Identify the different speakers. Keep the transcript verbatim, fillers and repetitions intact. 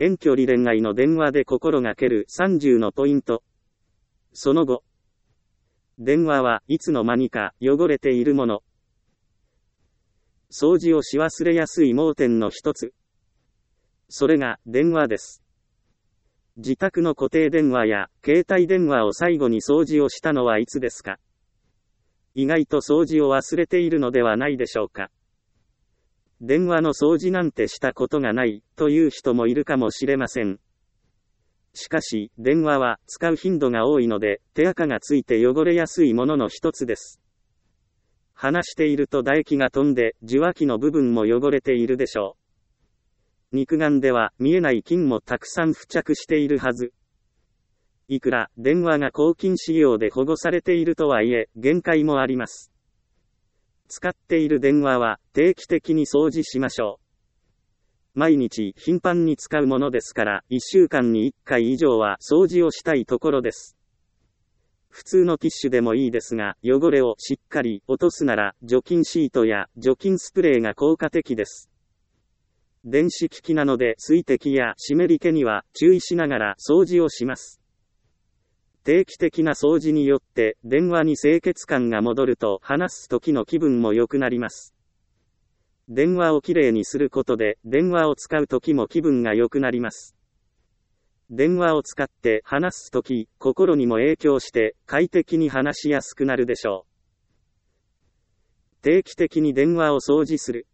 Speaker 1: 遠距離恋愛の電話で心がけるさんじゅうのポイント。その後。電話はいつの間にか汚れているもの。掃除をし忘れやすい盲点の一つ。それが電話です。自宅の固定電話や携帯電話を最後に掃除をしたのはいつですか？意外と掃除を忘れているのではないでしょうか。電話の掃除なんてしたことがないという人もいるかもしれません。しかし、電話は使う頻度が多いので、手垢がついて汚れやすいものの一つです。話していると唾液が飛んで、受話器の部分も汚れているでしょう。肉眼では見えない菌もたくさん付着しているはず。いくら電話が抗菌仕様で保護されているとはいえ、限界もあります。使っている電話は定期的に掃除しましょう。毎日頻繁に使うものですから、いっしゅうかんにいっかい以上は掃除をしたいところです。普通のティッシュでもいいですが、汚れをしっかり落とすなら、除菌シートや除菌スプレーが効果的です。電子機器なので水滴や湿り気には注意しながら掃除をします。定期的な掃除によって電話に清潔感が戻ると話す時の気分も良くなります。電話をきれいにすることで電話を使う時も気分が良くなります。電話を使って話す時、心にも影響して快適に話しやすくなるでしょう。定期的に電話を掃除する。